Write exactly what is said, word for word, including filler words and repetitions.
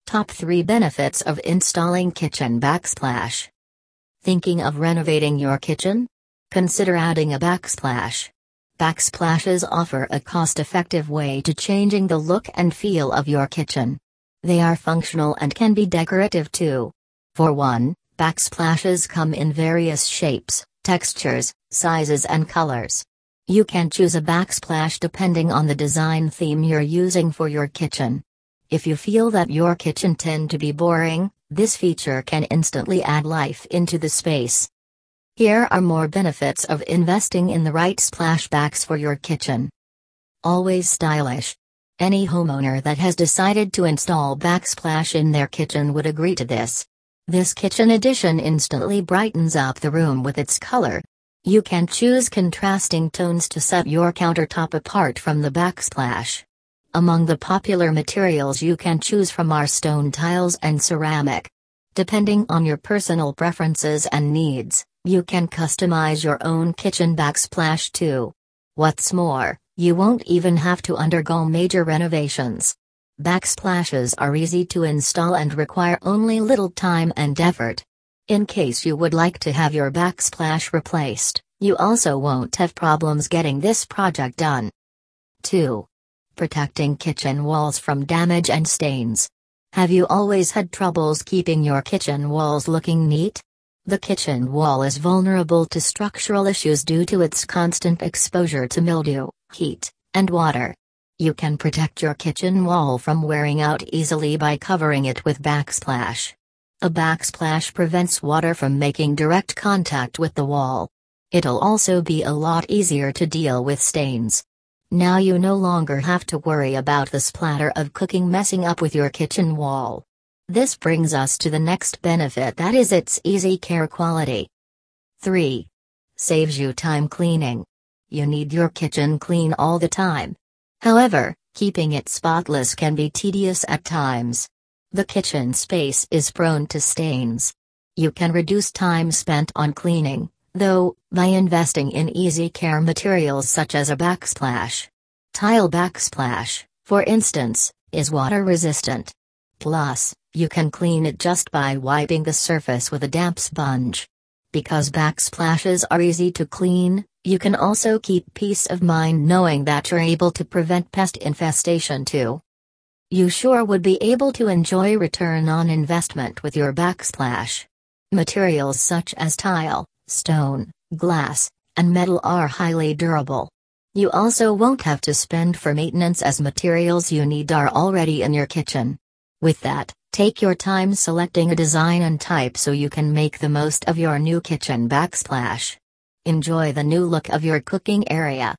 Top three Benefits of Installing Kitchen Backsplash. Thinking of renovating your kitchen? Consider adding a backsplash. Backsplashes offer a cost-effective way to changing the look and feel of your kitchen. They are functional and can be decorative too. For one, backsplashes come in various shapes, textures, sizes and colors. You can choose a backsplash depending on the design theme you're using for your kitchen. If you feel that your kitchen tend to be boring, this feature can instantly add life into the space. Here are more benefits of investing in the right splashbacks for your kitchen. Always stylish. Any homeowner that has decided to install backsplash in their kitchen would agree to this. This kitchen addition instantly brightens up the room with its color. You can choose contrasting tones to set your countertop apart from the backsplash. Among the popular materials you can choose from are stone tiles and ceramic. Depending on your personal preferences and needs, you can customize your own kitchen backsplash too. What's more, you won't even have to undergo major renovations. Backsplashes are easy to install and require only little time and effort. In case you would like to have your backsplash replaced, you also won't have problems getting this project done. two. Protecting kitchen walls from damage and stains. Have you always had troubles keeping your kitchen walls looking neat? The kitchen wall is vulnerable to structural issues due to its constant exposure to mildew, heat, and water. You can protect your kitchen wall from wearing out easily by covering it with backsplash. A backsplash prevents water from making direct contact with the wall. It'll also be a lot easier to deal with stains. Now you no longer have to worry about the splatter of cooking messing up with your kitchen wall. This brings us to the next benefit, that is its easy care quality. three. Saves you time cleaning. You need your kitchen clean all the time. However, keeping it spotless can be tedious at times. The kitchen space is prone to stains. You can reduce time spent on cleaning, though, by investing in easy care materials such as a backsplash. Tile backsplash, for instance, is water resistant. Plus, you can clean it just by wiping the surface with a damp sponge. Because backsplashes are easy to clean, you can also keep peace of mind knowing that you're able to prevent pest infestation too. You sure would be able to enjoy return on investment with your backsplash. Materials such as tile, stone, glass, and metal are highly durable. You also won't have to spend for maintenance as materials you need are already in your kitchen. With that, take your time selecting a design and type so you can make the most of your new kitchen backsplash. Enjoy the new look of your cooking area.